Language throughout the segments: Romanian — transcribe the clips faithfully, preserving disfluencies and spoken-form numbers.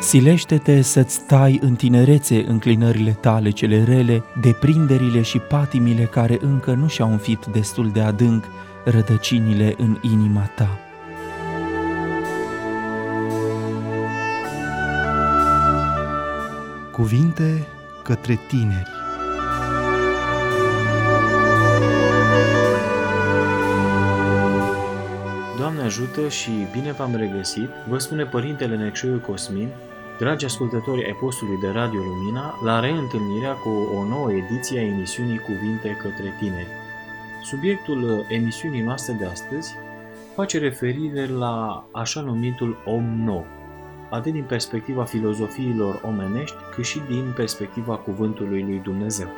Silește-te să-ți tai în tinerețe înclinările tale cele rele, deprinderile și patimile care încă nu și-au înfit destul de adânc rădăcinile în inima ta. Cuvinte către tineri. Doamne ajută și bine v-am regăsit, vă spune Părintele Necșoiu Cosmin, dragi ascultători ai postului de Radio Lumina, la reîntâlnirea cu o nouă ediție a emisiunii Cuvinte către tineri. Subiectul emisiunii noastre de astăzi face referire la așa numitul om nou, atât din perspectiva filozofiilor omenești, cât și din perspectiva Cuvântului lui Dumnezeu.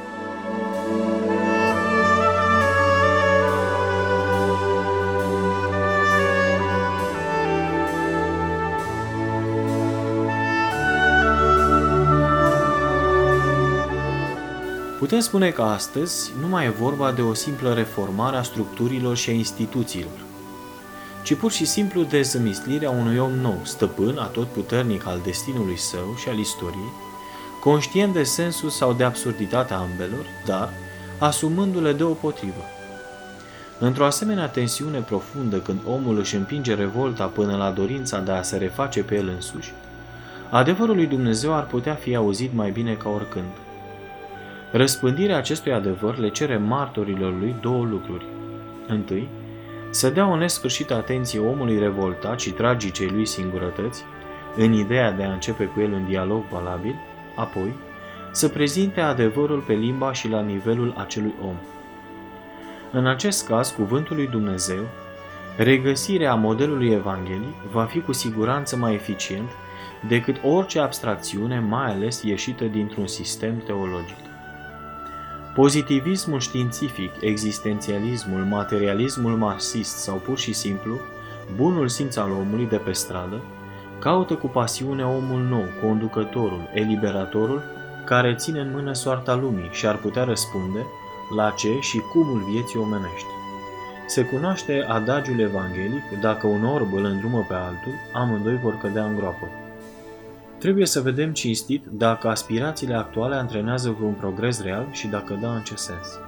Putem spune că astăzi nu mai e vorba de o simplă reformare a structurilor și a instituțiilor, ci pur și simplu de zămislirea unui om nou, stăpân atotputernic al destinului său și al istoriei, conștient de sensul sau de absurditatea ambelor, dar asumându-le deopotrivă. Într-o asemenea tensiune profundă, când omul își împinge revolta până la dorința de a se reface pe el însuși, adevărul lui Dumnezeu ar putea fi auzit mai bine ca oricând. Răspândirea acestui adevăr le cere martorilor lui două lucruri. Întâi, să dea o nesfârșită atenție omului revoltat și tragicei lui singurătăți, în ideea de a începe cu el un dialog valabil, apoi, să prezinte adevărul pe limba și la nivelul acelui om. În acest caz, cuvântul lui Dumnezeu, regăsirea modelului Evangheliei, va fi cu siguranță mai eficient decât orice abstracțiune, mai ales ieșită dintr-un sistem teologic. Pozitivismul științific, existențialismul, materialismul marxist sau pur și simplu bunul simț al omului de pe stradă caută cu pasiune omul nou, conducătorul, eliberatorul, care ține în mână soarta lumii și ar putea răspunde la ce și cumul vieții omenești. Se cunoaște adagiul evanghelic: dacă un orb îl îndrumă pe altul, amândoi vor cădea în groapă. Trebuie să vedem cinstit dacă aspirațiile actuale antrenează vreun progres real și dacă da, în ce sens.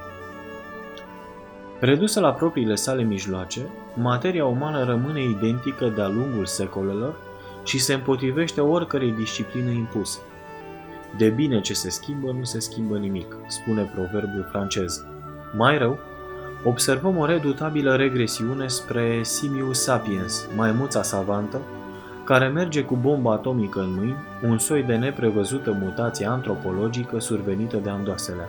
Redusă la propriile sale mijloace, materia umană rămâne identică de-a lungul secolelor și se împotrivește oricărei discipline impuse. De bine ce se schimbă, nu se schimbă nimic, spune proverbiul francez. Mai rău, observăm o redutabilă regresiune spre simius sapiens, maimuța savantă, care merge cu bomba atomică în mâini, un soi de neprevăzută mutație antropologică survenită de andoaselea.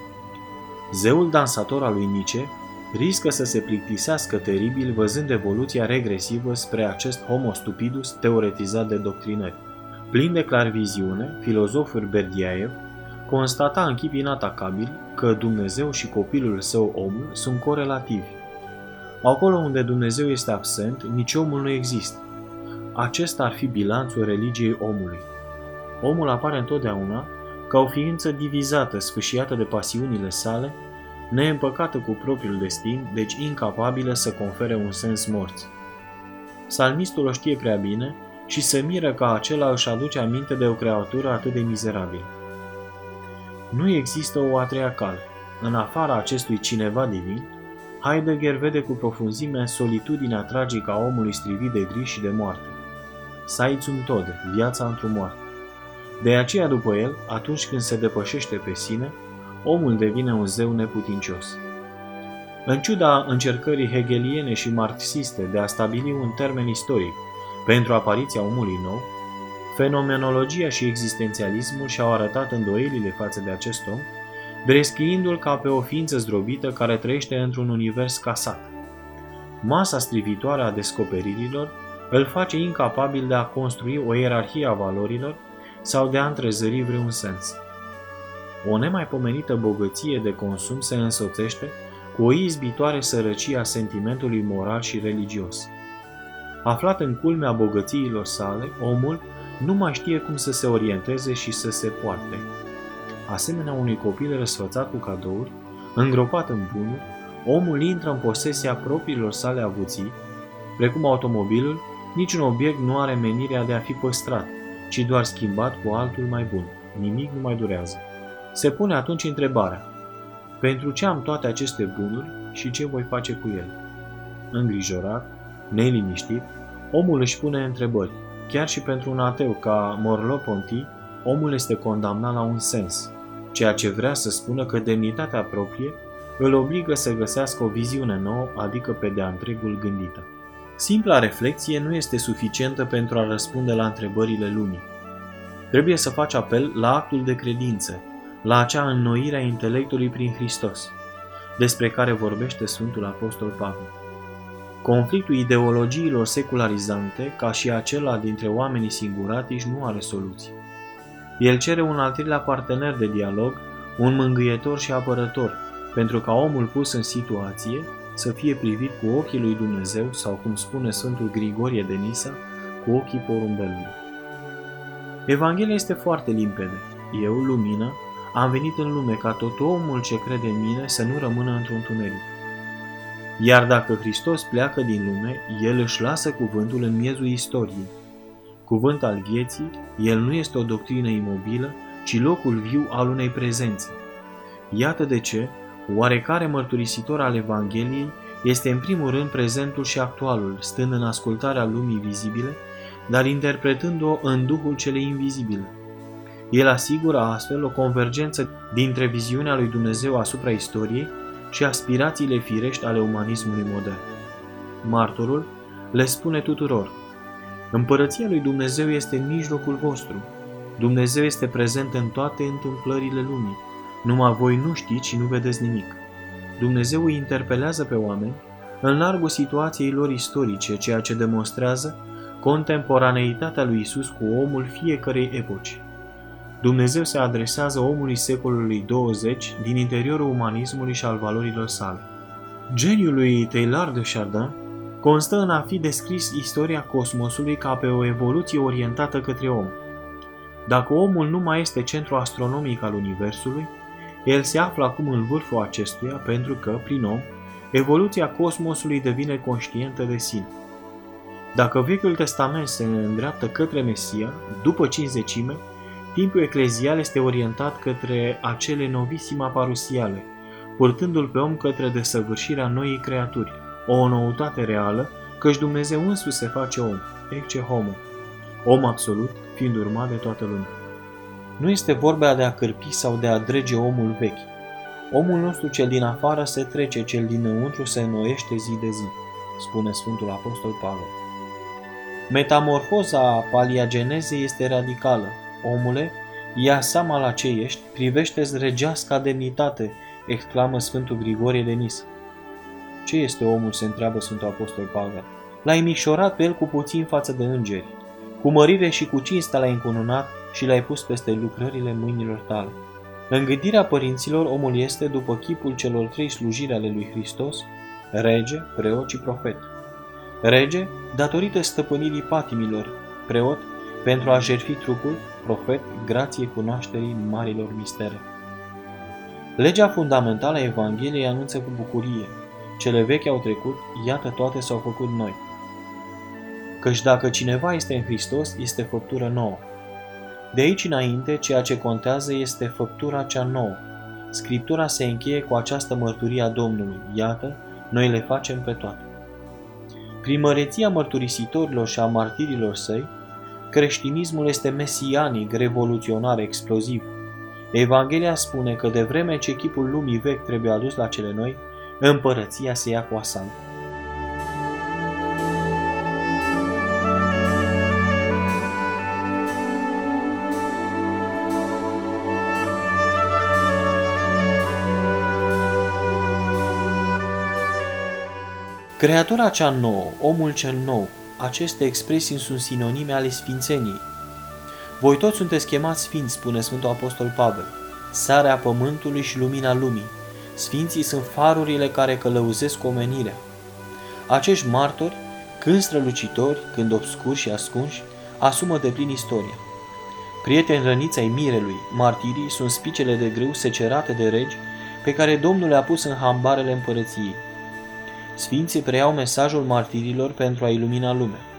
Zeul dansator al lui Nietzsche riscă să se plictisească teribil văzând evoluția regresivă spre acest homo stupidus teoretizat de doctrinări. Plin de clarviziune, filozoful Berdiaev constata în chip inatacabil că Dumnezeu și copilul său omul sunt corelativi. Acolo unde Dumnezeu este absent, nici omul nu există. Acesta ar fi bilanțul religiei omului. Omul apare întotdeauna ca o ființă divizată, sfâșiată de pasiunile sale, neîmpăcată cu propriul destin, deci incapabilă să confere un sens morții. Psalmistul o știe prea bine și se miră că acela își aduce aminte de o creatură atât de mizerabilă. Nu există o a treia cale. În afara acestui cineva divin, Heidegger vede cu profunzime solitudinea tragică a omului strivit de grijă și de moarte. Sai zum Tode, viața într-o moarte. De aceea, după el, atunci când se depășește pe sine, omul devine un zeu neputincios. În ciuda încercării hegeliene și marxiste de a stabili un termen istoric pentru apariția omului nou, fenomenologia și existențialismul și-au arătat îndoielile față de acest om, descriindu-l ca pe o ființă zdrobită care trăiește într-un univers casat. Masa strivitoare a descoperirilor îl face incapabil de a construi o ierarhie a valorilor sau de a întrezări vreun sens. O nemaipomenită bogăție de consum se însoțește cu o izbitoare sărăcie a sentimentului moral și religios. Aflat în culmea bogățiilor sale, omul nu mai știe cum să se orienteze și să se poarte. Asemenea unui copil răsfățat cu cadouri, îngropat în bunuri, omul intră în posesia propriilor sale avuții, precum automobilul, niciun obiect nu are menirea de a fi păstrat, ci doar schimbat cu altul mai bun. Nimic nu mai durează. Se pune atunci întrebarea: pentru ce am toate aceste bunuri și ce voi face cu ele? Îngrijorat, neliniștit, omul își pune întrebări. Chiar și pentru un ateu ca Merleau-Ponty, omul este condamnat la un sens, ceea ce vrea să spună că demnitatea proprie îl obligă să găsească o viziune nouă, adică pe de-a întregul gândită. Simpla reflexie nu este suficientă pentru a răspunde la întrebările lumii. Trebuie să faci apel la actul de credință, la acea înnoire a intelectului prin Hristos, despre care vorbește Sfântul Apostol Pavel. Conflictul ideologiilor secularizante, ca și acela dintre oamenii singuratici, nu are soluție. El cere un al treilea partener de dialog, un mângâietor și apărător, pentru ca omul pus în situație să fie privit cu ochii lui Dumnezeu sau, cum spune Sfântul Grigorie de Nisa, cu ochii porumbelului. Evanghelia este foarte limpede. Eu, lumină, am venit în lume ca tot omul ce crede în mine să nu rămână într-un întuneric. Iar dacă Hristos pleacă din lume, El își lasă cuvântul în miezul istoriei. Cuvânt al vieții, El nu este o doctrină imobilă, ci locul viu al unei prezențe. Iată de ce, oarecare mărturisitor al Evangheliei este în primul rând prezentul și actualul, stând în ascultarea lumii vizibile, dar interpretând-o în duhul celei invizibile. El asigură astfel o convergență dintre viziunea lui Dumnezeu asupra istoriei și aspirațiile firești ale umanismului modern. Martorul le spune tuturor: Împărăția lui Dumnezeu este în mijlocul vostru. Dumnezeu este prezent în toate întâmplările lumii. Numai voi nu știți și nu vedeți nimic. Dumnezeu îi interpelează pe oameni în largul situației lor istorice, ceea ce demonstrează contemporaneitatea lui Isus cu omul fiecărei epoci. Dumnezeu se adresează omului secolului douăzeci din interiorul umanismului și al valorilor sale. Geniul lui Teilhard de Chardin constă în a fi descris istoria cosmosului ca pe o evoluție orientată către om. Dacă omul nu mai este centru astronomic al universului, el se află acum în vârful acestuia pentru că, prin om, evoluția cosmosului devine conștientă de sine. Dacă Vechiul Testament se îndreaptă către Mesia, după cincizecime, timpul eclezial este orientat către acele novissima parusiale, purtându-l pe om către desăvârșirea noii creaturi, o noutate reală, căci Dumnezeu însuși se face om, ecce homo, om absolut, fiind urmat de toată lumea. Nu este vorba de a cârpi sau de a drege omul vechi. Omul nostru cel din afară se trece, cel dinăuntru se înnoiește zi de zi, spune Sfântul Apostol Pavel. Metamorfoza paliagenezei este radicală. Omule, ia seama la ce ești, privește-ți regeasca demnitate, exclamă Sfântul Grigorie de Nisa. Ce este omul, se întreabă Sfântul Apostol Pavel. L-ai micșorat pe el cu puțin față de îngeri. Cu mărire și cu cinste l-ai încununat și l-ai pus peste lucrările mâinilor tale. În gândirea părinților, omul este, după chipul celor trei slujiri ale lui Hristos, rege, preot și profet. Rege, datorită stăpânirii patimilor, preot, pentru a jertfi trupul, profet, grație cunoașterii marilor mistere. Legea fundamentală a Evangheliei anunță cu bucurie: cele vechi au trecut, iată toate s-au făcut noi. Căci dacă cineva este în Hristos, este făptură nouă. De aici înainte, ceea ce contează este făptura cea nouă. Scriptura se încheie cu această mărturie a Domnului: iată, noi le facem pe toate. Prin măreția mărturisitorilor și a martirilor săi, creștinismul este mesianic, revoluționar, exploziv. Evanghelia spune că de vreme ce chipul lumii vechi trebuie adus la cele noi, împărăția se ia cu asalt. Creatura cea nouă, omul cel nou, aceste expresii sunt sinonime ale sfințeniei. Voi toți sunteți chemați sfinți, spune Sfântul Apostol Pavel, sarea pământului și lumina lumii. Sfinții sunt farurile care călăuzesc omenirea. Acești martori, când strălucitori, când obscuri și ascunși, asumă de plin istoria. Prieteni răniți ai mirelui, martirii sunt spicele de grâu secerate de regi pe care Domnul le-a pus în hambarele împărăției. Sfinții preiau mesajul martirilor pentru a ilumina lumea.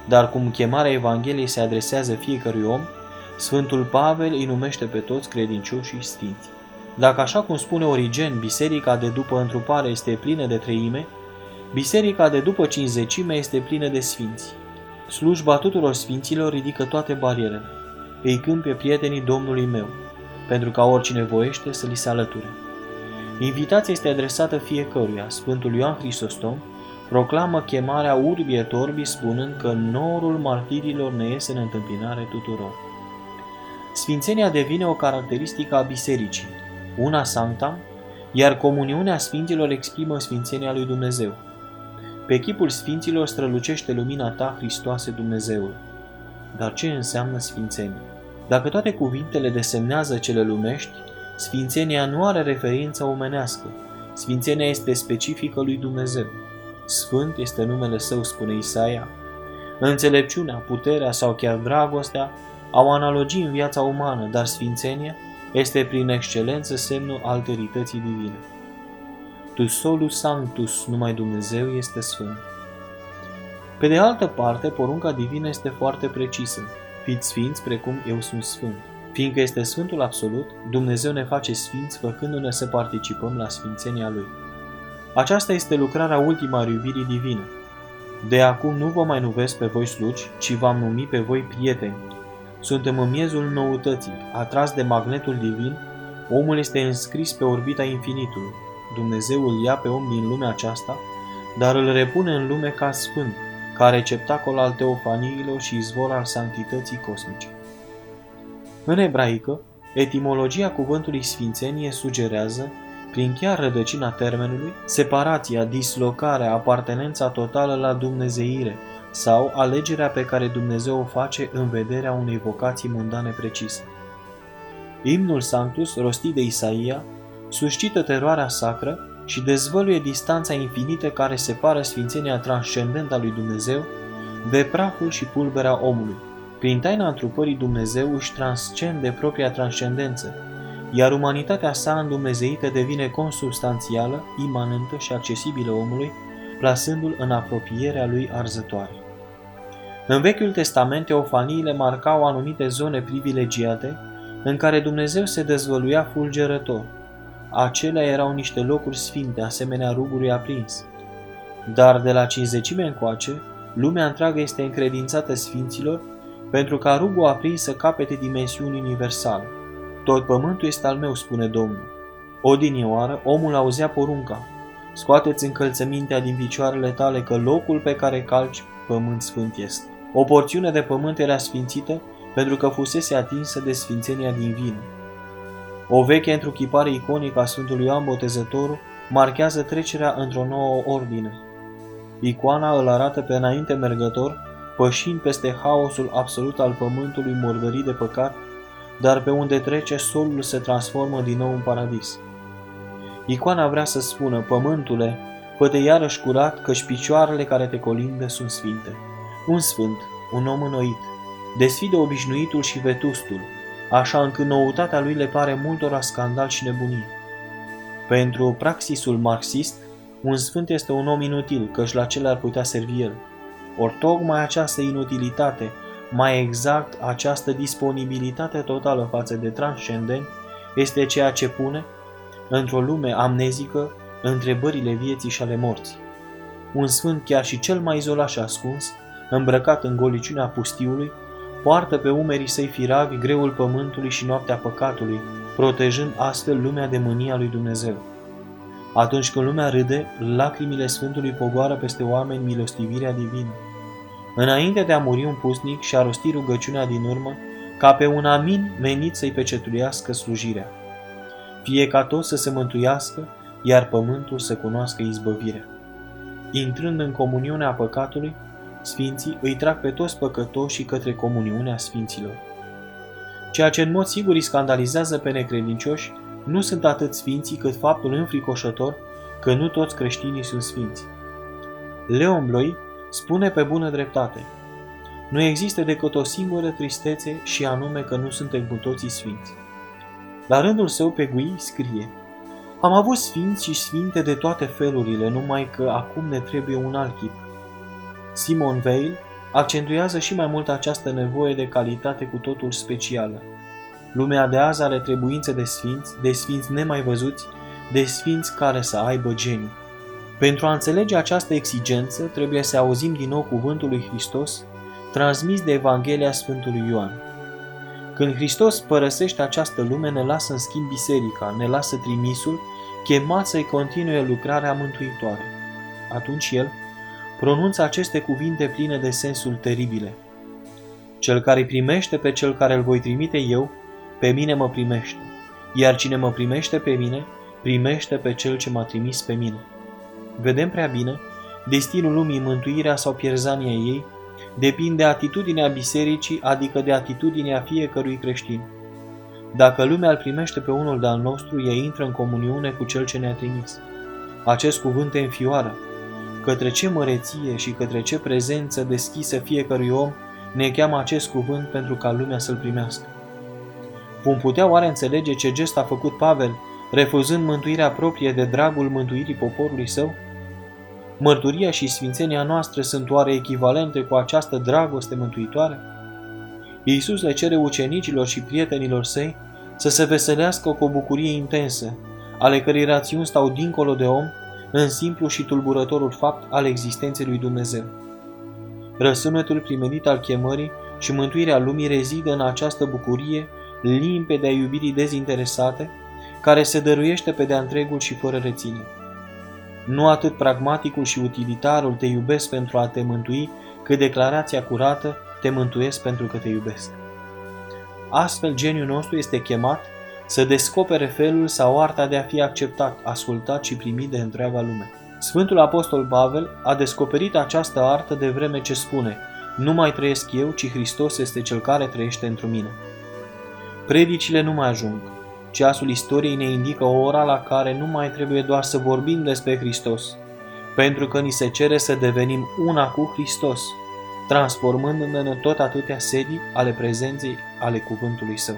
dar cum chemarea Evangheliei se adresează fiecărui om, Sfântul Pavel îi numește pe toți credincioșii sfinți. Dacă, așa cum spune Origen, biserica de după întrupare este plină de treime, biserica de după cincizecime este plină de sfinți. Slujba tuturor sfinților ridică toate barierele. Îi cânt pe prietenii Domnului meu, pentru ca oricine voiește să li se alăture. Invitația este adresată fiecăruia. Sfântul Ioan Hristostom proclamă chemarea urbi et orbi, spunând că norul martirilor ne iese în întâmpinare tuturor. Sfințenia devine o caracteristică a bisericii, una sanctam, iar comuniunea sfinților exprimă sfințenia lui Dumnezeu. Pe chipul sfinților strălucește lumina ta, Hristoase Dumnezeul. Dar ce înseamnă sfințenie? Dacă toate cuvintele desemnează cele lumești, sfințenia nu are referință omenească. Sfințenia este specifică lui Dumnezeu. Sfânt este numele său, spune Isaia. Înțelepciunea, puterea sau chiar dragostea au analogii în viața umană, dar sfințenia este prin excelență semnul alterității divine. Tu solus sanctus, numai Dumnezeu este sfânt. Pe de altă parte, porunca divină este foarte precisă. Fiți sfinți precum eu sunt sfânt. Fiindcă este Sfântul Absolut, Dumnezeu ne face sfinți făcându-ne să participăm la sfințenia Lui. Aceasta este lucrarea ultimă a iubirii divine. De acum nu vă mai numesc pe voi slugi, ci v-am numit pe voi prieteni. Suntem în miezul noutății, atras de magnetul divin, omul este înscris pe orbita infinitului. Dumnezeu îl ia pe om din lumea aceasta, dar îl repune în lume ca sfânt, ca receptacol al teofaniilor și izvor al sanctității cosmice. În ebraică, etimologia cuvântului sfințenie sugerează, prin chiar rădăcina termenului, separația, dislocarea, apartenența totală la dumnezeire sau alegerea pe care Dumnezeu o face în vederea unei vocații mundane precise. Imnul Sanctus, rostit de Isaia, suscită teroarea sacră și dezvăluie distanța infinită care separă sfințenia transcendentă a lui Dumnezeu de praful și pulberea omului. Prin taina întrupării Dumnezeu își transcende propria transcendență, iar umanitatea sa îndumnezeită devine consubstanțială, imanentă și accesibilă omului, plasându-l în apropierea lui arzătoare. În Vechiul Testament, teofaniile marcau anumite zone privilegiate în care Dumnezeu se dezvăluia fulgerător. Acelea erau niște locuri sfinte, asemenea rugului aprins. Dar de la cincizecime încoace, lumea întreagă este încredințată sfinților pentru ca rugul aprins să capete dimensiuni universale. Tot pământul este al meu, spune Domnul. Odinioară, omul auzea porunca: scoateți încălțămintea din picioarele tale, că locul pe care calci pământ sfânt este. O porțiune de pământ era sfințită pentru că fusese atinsă de sfințenia divină. O veche întruchipare iconică a Sfântului Ioan Botezătorul marchează trecerea într-o nouă ordine. Icoana îl arată pe înainte mergător, pășind peste haosul absolut al pământului murdărit de păcat, dar pe unde trece, solul se transformă din nou în paradis. Icoana vrea să spună: pământule, fă-te iarăși curat, căci picioarele care te colindă sunt sfinte. Un sfânt, un om înnoit, desfide obișnuitul și vetustul, așa încât noutatea lui le pare multora scandal și nebunie. Pentru praxisul marxist, un sfânt este un om inutil, căci la ce le-ar putea servi el. Ori tocmai această inutilitate, mai exact această disponibilitate totală față de transcendent, este ceea ce pune, într-o lume amnezică, întrebările vieții și ale morții. Un sfânt, chiar și cel mai izolat și ascuns, îmbrăcat în goliciunea pustiului, poartă pe umerii săi firavi greul pământului și noaptea păcatului, protejând astfel lumea de mânia lui Dumnezeu. Atunci când lumea râde, lacrimile Sfântului pogoară peste oameni milostivirea divină. Înainte de a muri un pusnic și a rosti rugăciunea din urmă, ca pe un amin menit să-i pecetuiască slujirea. Fie ca toți să se mântuiască, iar pământul să cunoască izbăvirea. Intrând în comuniunea păcatului, sfinții îi trag pe toți păcătoșii către comuniunea sfinților. Ceea ce în mod sigur îi scandalizează pe necredincioși nu sunt atât sfinții cât faptul înfricoșător că nu toți creștinii sunt sfinți. Leon Bloy spune pe bună dreptate: nu există decât o singură tristețe, și anume că nu suntem cu toții sfinți. La rândul său, pe Gui scrie: am avut sfinți și sfinte de toate felurile, numai că acum ne trebuie un alt chip. Simon Weil accentuează și mai mult această nevoie de calitate cu totul specială. Lumea de azi are trebuințe de sfinți, de sfinți nemai văzuți, de sfinți care să aibă geniu. Pentru a înțelege această exigență, trebuie să auzim din nou cuvântul lui Hristos, transmis de Evanghelia Sfântului Ioan. Când Hristos părăsește această lume, ne lasă în schimb biserica, ne lasă trimisul, chemat să-i continue lucrarea mântuitoare. Atunci El pronunță aceste cuvinte pline de sensul teribile. Cel care primește pe cel care îl voi trimite eu, pe mine mă primește, iar cine mă primește pe mine, primește pe cel ce m-a trimis pe mine. Vedem prea bine, destinul lumii, mântuirea sau pierzania ei, depinde de atitudinea bisericii, adică de atitudinea fiecărui creștin. Dacă lumea îl primește pe unul de-al nostru, ea intră în comuniune cu cel ce ne-a trimis. Acest cuvânt te înfioară. Către ce măreție și către ce prezență deschisă fiecărui om ne cheamă acest cuvânt pentru ca lumea să-l primească. Vom putea oare înțelege ce gest a făcut Pavel, refuzând mântuirea proprie de dragul mântuirii poporului său? Mărturia și sfințenia noastră sunt oare echivalente cu această dragoste mântuitoare? Iisus le cere ucenicilor și prietenilor săi să se veselească cu o bucurie intensă, ale cărei rațiuni stau dincolo de om, în simplu și tulburătorul fapt al existenței lui Dumnezeu. Răsunetul primenit al chemării și mântuirea lumii rezidă în această bucurie limpede a iubirii dezinteresate, care se dăruiește pe de-a întregul și fără reținere. Nu atât pragmaticul și utilitarul te iubesc pentru a te mântui, cât declarația curată te mântuiesc pentru că te iubesc. Astfel, geniul nostru este chemat să descopere felul sau arta de a fi acceptat, ascultat și primit de întreaga lume. Sfântul Apostol Pavel a descoperit această artă de vreme ce spune: nu mai trăiesc eu, ci Hristos este Cel care trăiește întru mine. Predicile nu mai ajung. Ceasul istoriei ne indică o ora la care nu mai trebuie doar să vorbim despre Hristos, pentru că ni se cere să devenim una cu Hristos, transformându-ne în tot atâtea sedii ale prezenței ale cuvântului Său.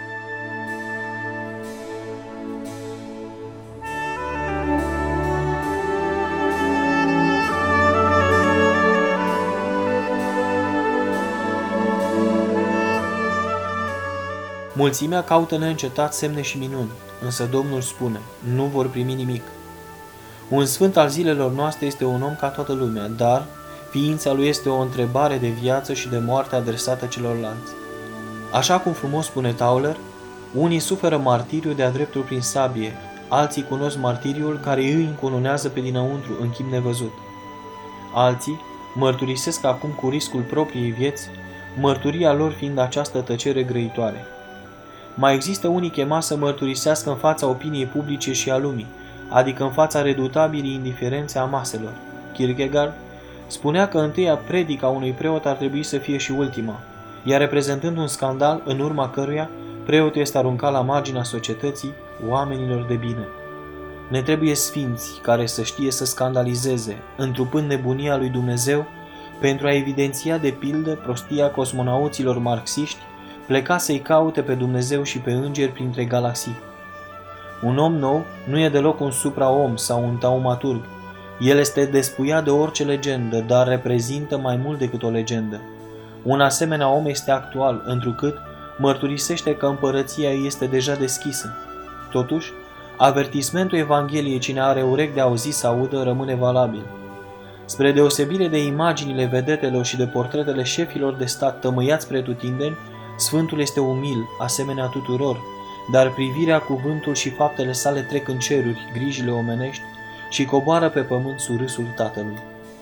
Mulțimea caută neîncetat semne și minuni, însă Domnul spune: nu vor primi nimic. Un sfânt al zilelor noastre este un om ca toată lumea, dar ființa lui este o întrebare de viață și de moarte adresată celorlalți. Așa cum frumos spune Tauler, unii suferă martiriu de-a dreptul prin sabie, alții cunosc martiriul care îi încununează pe dinăuntru în chip nevăzut. Alții mărturisesc acum cu riscul propriei vieți, mărturia lor fiind această tăcere grăitoare. Mai există unii chemați să mărturisească în fața opiniei publice și a lumii, adică în fața redutabilii indiferențe a maselor. Kierkegaard spunea că întâia predica unui preot ar trebui să fie și ultima, iar reprezentând un scandal în urma căruia preotul este aruncat la marginea societății oamenilor de bine. Ne trebuie sfinți care să știe să scandalizeze, întrupând nebunia lui Dumnezeu, pentru a evidenția de pildă prostia cosmonauților marxiști, pleca să-i caute pe Dumnezeu și pe îngeri printre galaxii. Un om nou nu e deloc un supraom sau un taumaturg. El este despuiat de orice legendă, dar reprezintă mai mult decât o legendă. Un asemenea om este actual, întrucât mărturisește că împărăția este deja deschisă. Totuși, avertismentul Evangheliei cine are urechi de auzit să audă rămâne valabil. Spre deosebire de imaginile vedetelor și de portretele șefilor de stat tămâiați pretutindeni, Sfântul este umil, asemenea tuturor, dar privirea, cuvântul și faptele sale trec în ceruri, grijile omenești, și coboară pe pământ sub râsul Tatălui.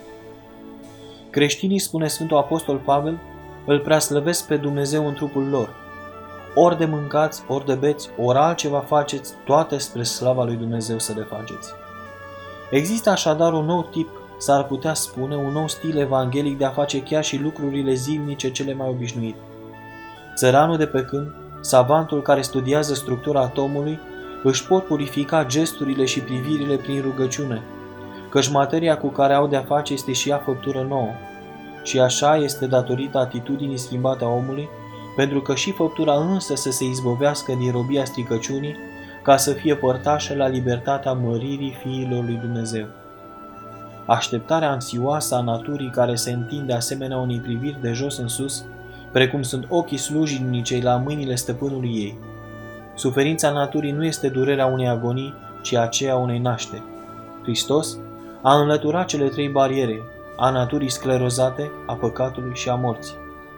Creștinii, spune Sfântul Apostol Pavel, îl preaslăvesc pe Dumnezeu în trupul lor. Ori de mâncați, ori de beți, ori altceva faceți, toate spre slava lui Dumnezeu să le faceți. Există așadar un nou tip, s-ar putea spune, un nou stil evanghelic de a face chiar și lucrurile zilnice cele mai obișnuite. Țăranul de pe câmp, savantul care studiază structura atomului, își pot purifica gesturile și privirile prin rugăciune, căci materia cu care au de-a face este și ea făptură nouă. Și așa este datorită atitudinii schimbate a omului, pentru că și făptura însă să se izbovească din robia stricăciunii, ca să fie părtașă la libertatea măririi fiilor lui Dumnezeu. așteptarea anxioasă a naturii care se întinde asemenea unei priviri de jos în sus, precum sunt ochii slujnicei la mâinile stăpânului ei. Suferința naturii nu este durerea unei agonii, ci aceea unei nașteri. Hristos a înlăturat cele trei bariere, a naturii sclerozate, a păcatului și a morții.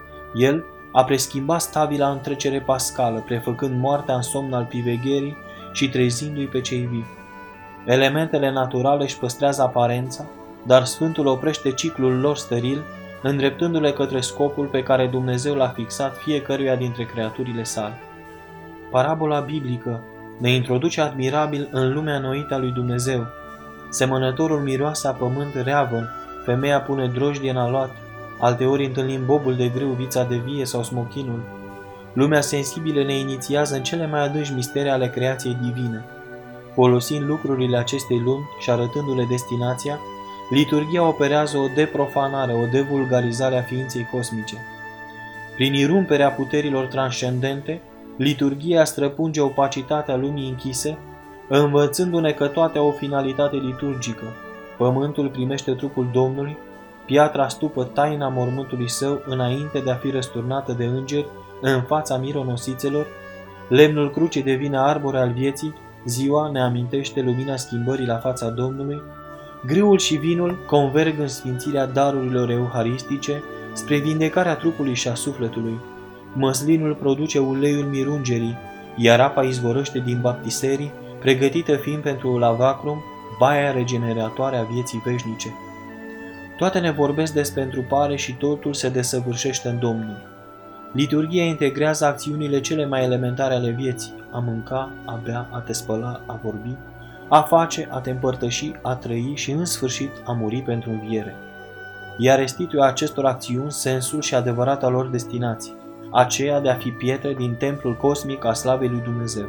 El a preschimbat stabila întrecere pascală, prefăcând moartea în somn al privegherii și trezindu-i pe cei vivi. Elementele naturale își păstrează aparența, dar Sfântul oprește ciclul lor steril, îndreptându-le către scopul pe care Dumnezeu l-a fixat fiecăruia dintre creaturile sale. Parabola biblică ne introduce admirabil în lumea înnoită a lui Dumnezeu. Semănătorul miroase a pământ reavăn, femeia pune drojdie în aluat, alteori întâlnim bobul de grâu, vița de vie sau smochinul. Lumea sensibilă ne inițiază în cele mai adânci misteri ale creației divine. Folosind lucrurile acestei lumi și arătându-le destinația, liturghia operează o deprofanare, o devulgarizare a ființei cosmice. Prin irumperea puterilor transcendente, liturghia străpunge opacitatea lumii închise, învățându-ne că toate au o finalitate liturgică. Pământul primește trupul Domnului, piatra stupă taina mormântului său înainte de a fi răsturnată de îngeri în fața mironosițelor, lemnul crucii devine arbore al vieții, ziua ne amintește lumina schimbării la fața Domnului, grâul și vinul converg în sfințirea darurilor euharistice spre vindecarea trupului și a sufletului. Măslinul produce uleiul mirungerii, iar apa izvorăște din baptiserii, pregătită fiind pentru lavacrum, baia regeneratoare a vieții veșnice. Toate ne vorbesc despre întrupare și totul se desăvârșește în Domnul. Liturghia integrează acțiunile cele mai elementare ale vieții, a mânca, a bea, a te spăla, a vorbi, a face, a te împărtăși, a trăi și, în sfârșit, a muri pentru înviere. Ea restituie acestor acțiuni sensul și adevărata lor destinație, aceea de a fi pietre din templul cosmic a slavei lui Dumnezeu.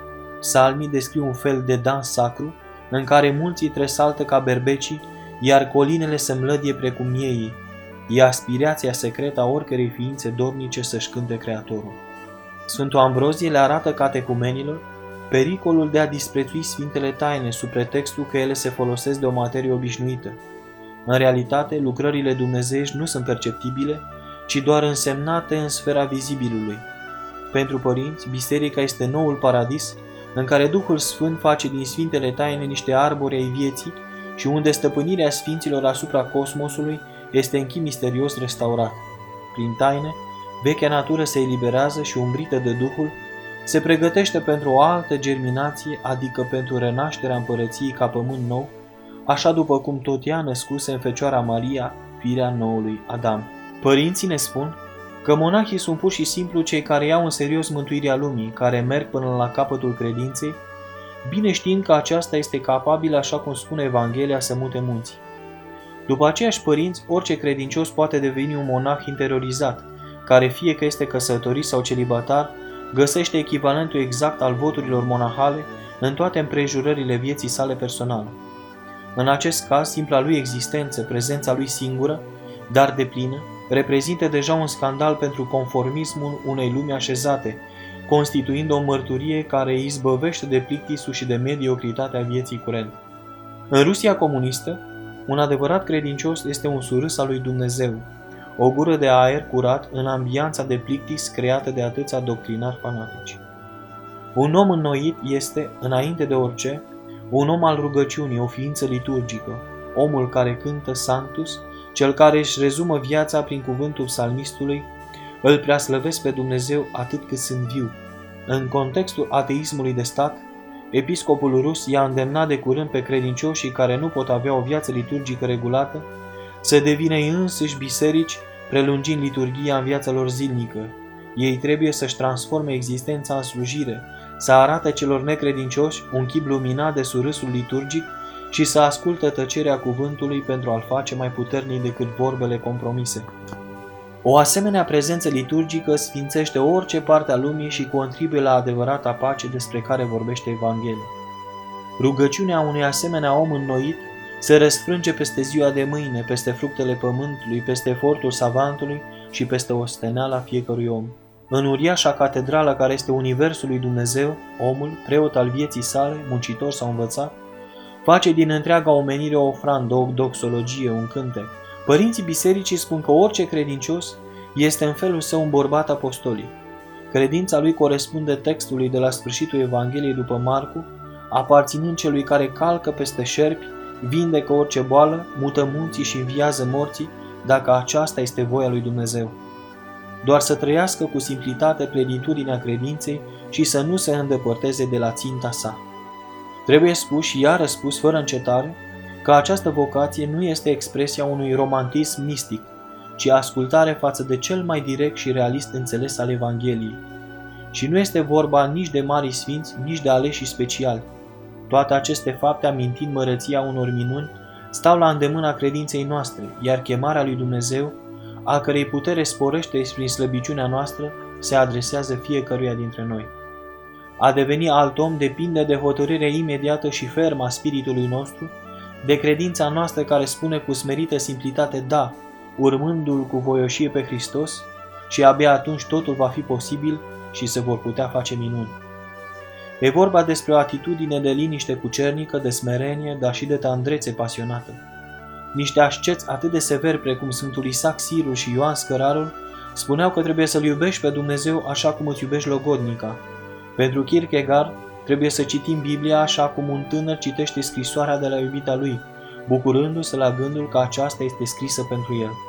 Psalmii descriu un fel de dans sacru în care mulții tresaltă ca berbecii, iar colinele se mlădie precum miei. E aspirația secretă a oricărei ființe dornice să-și cânte Creatorul. Sfântul Ambrozie le arată catecumenilor pericolul de a disprețui Sfintele Taine sub pretextul că ele se folosesc de o materie obișnuită. În realitate, lucrările dumnezeiești nu sunt perceptibile, ci doar însemnate în sfera vizibilului. Pentru părinți, biserica este noul paradis, în care Duhul Sfânt face din Sfintele Taine niște arbori ai vieții și unde stăpânirea Sfinților asupra cosmosului este în chip misterios restaurat. Prin taine, vechea natură se eliberează și, umbrită de Duhul, se pregătește pentru o altă germinație, adică pentru renașterea împărăției ca pământ nou, așa după cum tot ea născuse în Fecioara Maria, firea noului Adam. Părinții ne spun că monahii sunt pur și simplu cei care iau în serios mântuirea lumii, care merg până la capătul credinței, bine știind că aceasta este capabilă, așa cum spune Evanghelia, să mute munții. După aceiași părinți, orice credincios poate deveni un monah interiorizat, care, fie că este căsătorit sau celibatar, găsește echivalentul exact al voturilor monahale în toate împrejurările vieții sale personale. În acest caz, simpla lui existență, prezența lui singură, dar deplină, reprezintă deja un scandal pentru conformismul unei lumi așezate, constituind o mărturie care îi izbăvește de plictisul și de mediocritatea vieții curente. În Rusia comunistă, un adevărat credincios este un surâs al lui Dumnezeu, o gură de aer curat în ambianța de plictis creată de atâția doctrinari fanatici. Un om înnoit este, înainte de orice, un om al rugăciunii, o ființă liturgică, omul care cântă Sanctus, cel care își rezumă viața prin cuvântul psalmistului, îl preaslăvesc pe Dumnezeu atât cât sunt viu. În contextul ateismului de stat, episcopul rus i-a îndemnat de curând pe credincioșii care nu pot avea o viață liturgică regulată să devină ei însuși biserici, prelungind liturghia în viața lor zilnică. Ei trebuie să-și transforme existența în slujire, să arate celor necredincioși un chip luminat de surâsul liturgic și să ascultă tăcerea cuvântului pentru a-l face mai puternic decât vorbele compromise. O asemenea prezență liturgică sfințește orice parte a lumii și contribuie la adevărata pace despre care vorbește Evanghelia. Rugăciunea unui asemenea om înnoit se răsfrânge peste ziua de mâine, peste fructele pământului, peste efortul savantului și peste osteneala fiecărui om. În uriașa catedrală care este Universul lui Dumnezeu, omul, preot al vieții sale, muncitor sau învățat, face din întreaga omenire o ofrandă, o doxologie, un cântec. Părinții bisericii spun că orice credincios este în felul său un bărbat apostolic. Credința lui corespunde textului de la sfârșitul Evangheliei după Marcu, aparținând celui care calcă peste șerpi, vindecă orice boală, mută munții și înviază morții, dacă aceasta este voia lui Dumnezeu. Doar să trăiască cu simplitate plenitudinea credinței și să nu se îndepărteze de la ținta sa. Trebuie spus și iară spus fără încetare că această vocație nu este expresia unui romantism mistic, ci ascultare față de cel mai direct și realist înțeles al Evangheliei. Și nu este vorba nici de mari sfinți, nici de aleși speciali. Toate aceste fapte, amintind măreția unor minuni, stau la îndemâna credinței noastre, iar chemarea lui Dumnezeu, a cărei putere sporește prin slăbiciunea noastră, se adresează fiecăruia dintre noi. A deveni alt om depinde de hotărârea imediată și fermă a spiritului nostru, de credința noastră care spune cu smerită simplitate da, urmându-L cu voioșie pe Hristos, și abia atunci totul va fi posibil și se vor putea face minuni. E vorba despre o atitudine de liniște cucernică, de smerenie, dar și de tandrețe pasionată. Niște asceți atât de severi precum Sfântul Isaac Sirul și Ioan Scărarul spuneau că trebuie să-L iubești pe Dumnezeu așa cum îți iubești logodnica. Pentru Kierkegaard trebuie să citim Biblia așa cum un tânăr citește scrisoarea de la iubita lui, bucurându-se la gândul că aceasta este scrisă pentru el.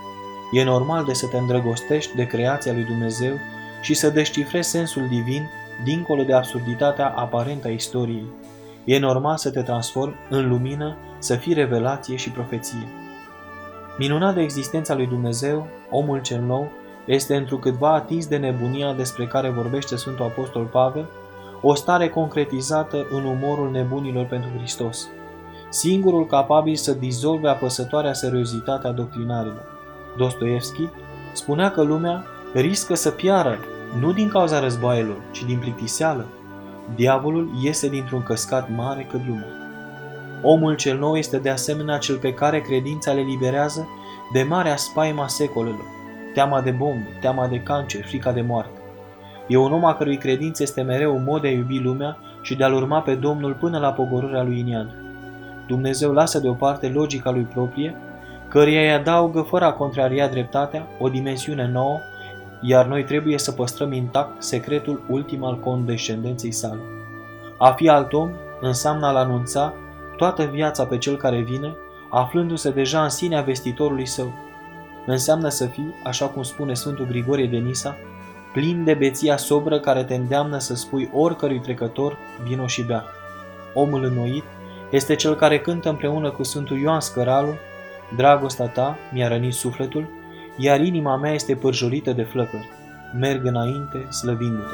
E normal de să te îndrăgostești de creația lui Dumnezeu și să descifrezi sensul divin dincolo de absurditatea aparentă a istoriei. E normal să te transformi în lumină, să fii revelație și profeție. Minunat de existența lui Dumnezeu, omul cel nou este întrucâtva atins de nebunia despre care vorbește Sfântul Apostol Pavel, o stare concretizată în umorul nebunilor pentru Hristos, singurul capabil să dizolve apăsătoarea seriozitatea doctrinarilor. Dostoevski spunea că lumea riscă să piară nu din cauza războaielor, ci din plictiseală. Diavolul iese dintr-un căscat mare cât lumea. Omul cel nou este de asemenea cel pe care credința le liberează de marea spaima secolelor, teama de bombe, teama de cancer, frica de moarte. E un om a cărui credință este mereu un mod de a iubi lumea și de a-L urma pe Domnul până la pogorârea lui Inian. Dumnezeu lasă deoparte logica lui proprie, căreia îi adaugă fără a contraria dreptatea o dimensiune nouă, iar noi trebuie să păstrăm intact secretul ultim al condescendenței sale. A fi alt om înseamnă a-L anunța toată viața pe Cel care vine, aflându-se deja în sinea vestitorului său. Înseamnă să fii, așa cum spune Sfântul Grigorie de Nisa, plin de beția sobră care te îndeamnă să spui oricărui trecător, vino și bea. Omul înnoit este cel care cântă împreună cu Sfântul Ioan Scăralul, dragostea ta mi-a rănit sufletul, iar inima mea este pârjolită de flăcări. Merg înainte, slăvindu-te.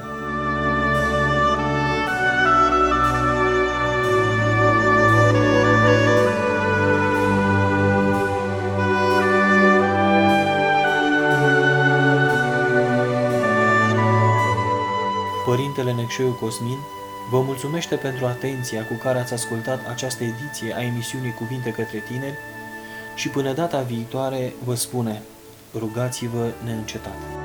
Părintele Necșoiu Cosmin vă mulțumește pentru atenția cu care ați ascultat această ediție a emisiunii Cuvinte către tineri și până data viitoare vă spune: rugați-vă neîncetat.